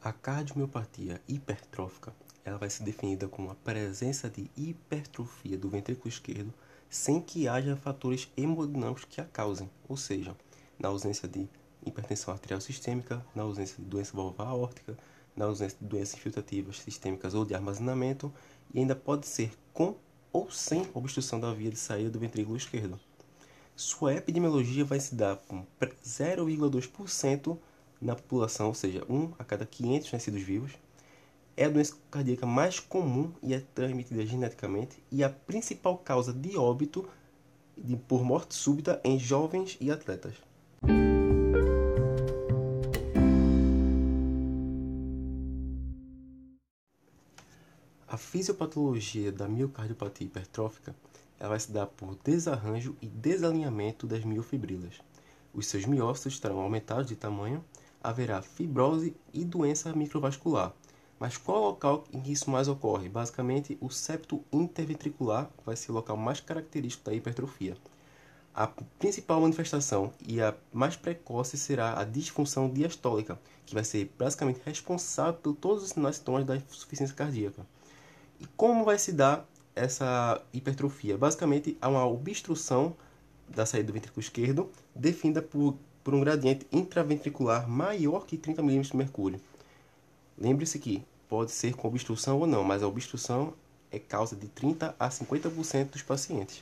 A cardiomiopatia hipertrófica ela vai ser definida como a presença de hipertrofia do ventrículo esquerdo sem que haja fatores hemodinâmicos que a causem, ou seja, na ausência de hipertensão arterial sistêmica, na ausência de doença valvar aórtica, na ausência de doenças infiltrativas sistêmicas ou de armazenamento, e ainda pode ser com ou sem obstrução da via de saída do ventrículo esquerdo. Sua epidemiologia vai se dar com 0,2% na população, ou seja, 1 a cada 500 nascidos vivos. É a doença cardíaca mais comum e é transmitida geneticamente e a principal causa de óbito por morte súbita em jovens e atletas. A fisiopatologia da miocardiopatia hipertrófica ela vai se dar por desarranjo e desalinhamento das miofibrilas. Os seus miócitos estarão aumentados de tamanho, haverá fibrose e doença microvascular. Mas qual é o local em que isso mais ocorre? Basicamente, o septo interventricular vai ser o local mais característico da hipertrofia. A principal manifestação e a mais precoce será a disfunção diastólica, que vai ser basicamente responsável por todos os sinais e sintomas da insuficiência cardíaca. E como vai se dar essa hipertrofia? Basicamente, há uma obstrução da saída do ventrículo esquerdo, definida por um gradiente intraventricular maior que 30 mm de mercúrio. Lembre-se que pode ser com obstrução ou não, mas a obstrução é causa de 30 a 50% dos pacientes.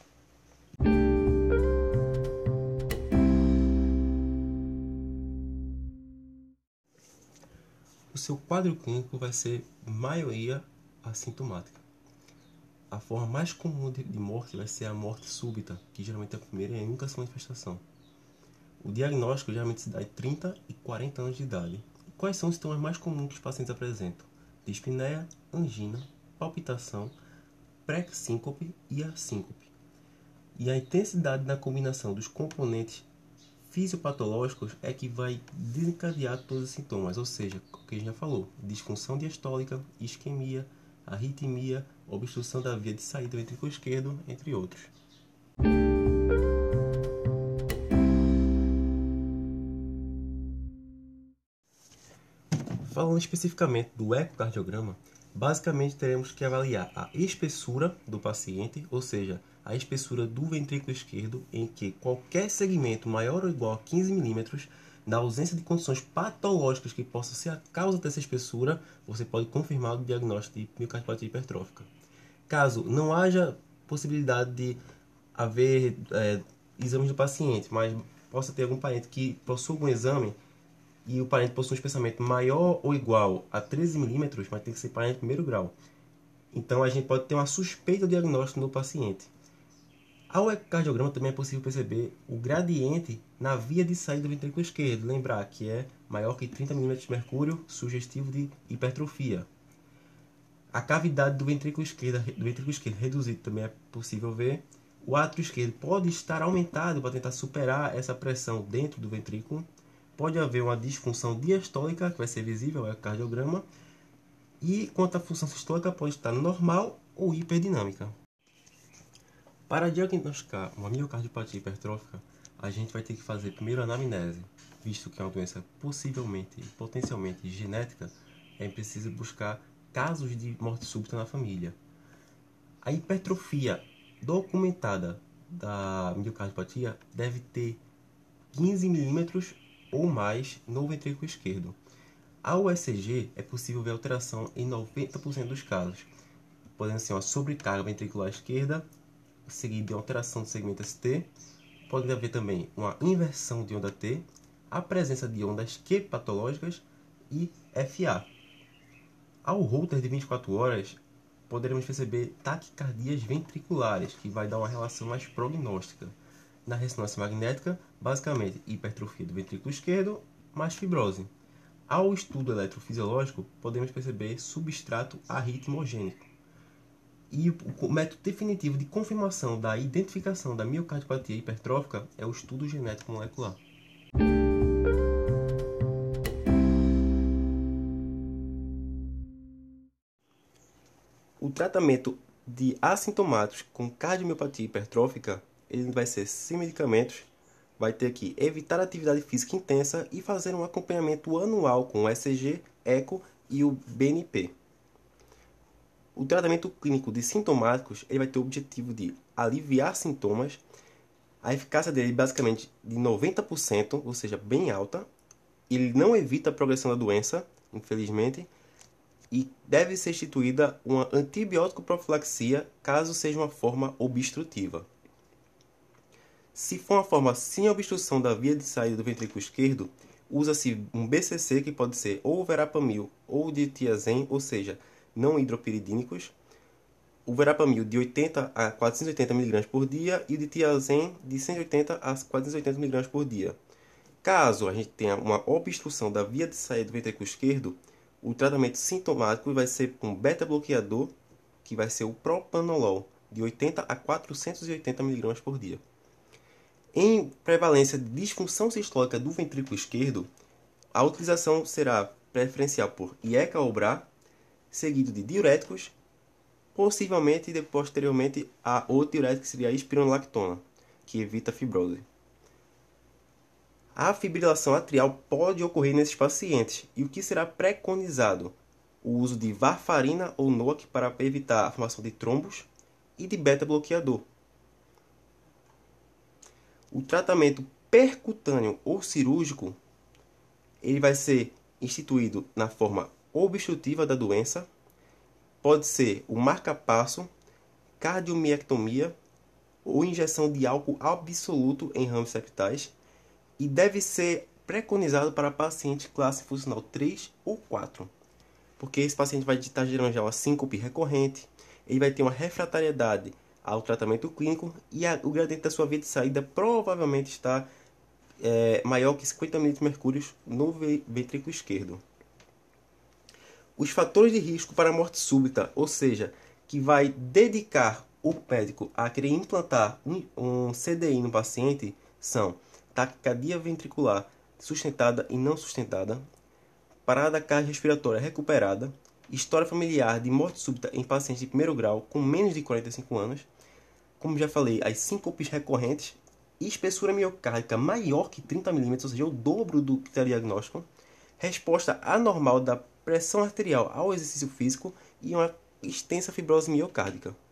O seu quadro clínico vai ser maioria assintomática. A forma mais comum de morte vai ser a morte súbita, que geralmente é a primeira e única manifestação. O diagnóstico geralmente se dá em 30 e 40 anos de idade. E quais são os sintomas mais comuns que os pacientes apresentam? Dispneia, angina, palpitação, pré-síncope e a síncope. E a intensidade na combinação dos componentes fisiopatológicos é que vai desencadear todos os sintomas, ou seja, o que a gente já falou, disfunção diastólica, isquemia, arritmia, obstrução da via de saída do ventrículo esquerdo, entre outros. Falando especificamente do ecocardiograma, basicamente teremos que avaliar a espessura do paciente, ou seja, a espessura do ventrículo esquerdo, em que qualquer segmento maior ou igual a 15 mm, na ausência de condições patológicas que possam ser a causa dessa espessura, você pode confirmar o diagnóstico de miocardiopatia hipertrófica. Caso não haja possibilidade de haver exames do paciente, mas possa ter algum parente que possua algum exame, e o parente possui um espessamento maior ou igual a 13 mm, mas tem que ser parente de primeiro grau. Então, a gente pode ter uma suspeita do diagnóstico no paciente. Ao ecocardiograma também é possível perceber o gradiente na via de saída do ventrículo esquerdo. Lembrar que é maior que 30 mm de mercúrio, sugestivo de hipertrofia. A cavidade do ventrículo esquerdo reduzido também é possível ver. O átrio esquerdo pode estar aumentado para tentar superar essa pressão dentro do ventrículo. Pode haver uma disfunção diastólica, que vai ser visível ao ecocardiograma. E quanto à função sistólica, pode estar normal ou hiperdinâmica. Para diagnosticar uma miocardiopatia hipertrófica, a gente vai ter que fazer primeiro a anamnese. Visto que é uma doença possivelmente e potencialmente genética, é preciso buscar casos de morte súbita na família. A hipertrofia documentada da miocardiopatia deve ter 15 mm ou mais no ventrículo esquerdo. Ao ECG, é possível ver alteração em 90% dos casos, podendo ser uma sobrecarga ventricular esquerda, seguida de alteração do segmento ST, pode haver também uma inversão de onda T, a presença de ondas Q patológicas e FA. Ao Holter de 24 horas, poderemos perceber taquicardias ventriculares, que vai dar uma relação mais prognóstica. Na ressonância magnética, basicamente hipertrofia do ventrículo esquerdo mais fibrose. Ao estudo eletrofisiológico, podemos perceber substrato arritmogênico. E o método definitivo de confirmação da identificação da miocardiopatia hipertrófica é o estudo genético molecular. O tratamento de assintomáticos com cardiomiopatia hipertrófica ele vai ser sem medicamentos, vai ter que evitar atividade física intensa e fazer um acompanhamento anual com ECG, eco e o BNP. O tratamento clínico de sintomáticos ele vai ter o objetivo de aliviar sintomas. A eficácia dele é basicamente de 90%, ou seja, bem alta. Ele não evita a progressão da doença, infelizmente, e deve ser instituída uma antibiótico profilaxia caso seja uma forma obstrutiva. Se for uma forma sem obstrução da via de saída do ventrículo esquerdo, usa-se um BCC que pode ser ou verapamil ou diltiazem, ou seja, não hidropiridínicos. O verapamil de 80 a 480 mg por dia e o diltiazem de 180 a 480 mg por dia. Caso a gente tenha uma obstrução da via de saída do ventrículo esquerdo, o tratamento sintomático vai ser com beta-bloqueador, que vai ser o propanolol, de 80 a 480 mg por dia. Em prevalência de disfunção sistólica do ventrículo esquerdo, a utilização será preferencial por IECA ou BRA, seguido de diuréticos, possivelmente e posteriormente a outro diurético que seria a espironolactona, que evita a fibrose. A fibrilação atrial pode ocorrer nesses pacientes, e o que será preconizado? O uso de varfarina ou NOAC para evitar a formação de trombos e de beta-bloqueador. O tratamento percutâneo ou cirúrgico ele vai ser instituído na forma obstrutiva da doença. Pode ser o marca-passo, cardiomiectomia ou injeção de álcool absoluto em ramos septais e deve ser preconizado para paciente classe funcional 3 ou 4, porque esse paciente vai estar gerando já uma síncope recorrente, ele vai ter uma refratariedade ao tratamento clínico e o gradiente da sua via de saída provavelmente está maior que 50 mmHg no ventrículo esquerdo. Os fatores de risco para a morte súbita, ou seja, que vai dedicar o médico a querer implantar um CDI no paciente, são taquicardia ventricular sustentada e não sustentada, parada cardiorrespiratória recuperada, história familiar de morte súbita em pacientes de primeiro grau com menos de 45 anos, como já falei, as síncopes recorrentes, espessura miocárdica maior que 30 mm, ou seja, o dobro do diagnóstico, resposta anormal da pressão arterial ao exercício físico e uma extensa fibrose miocárdica.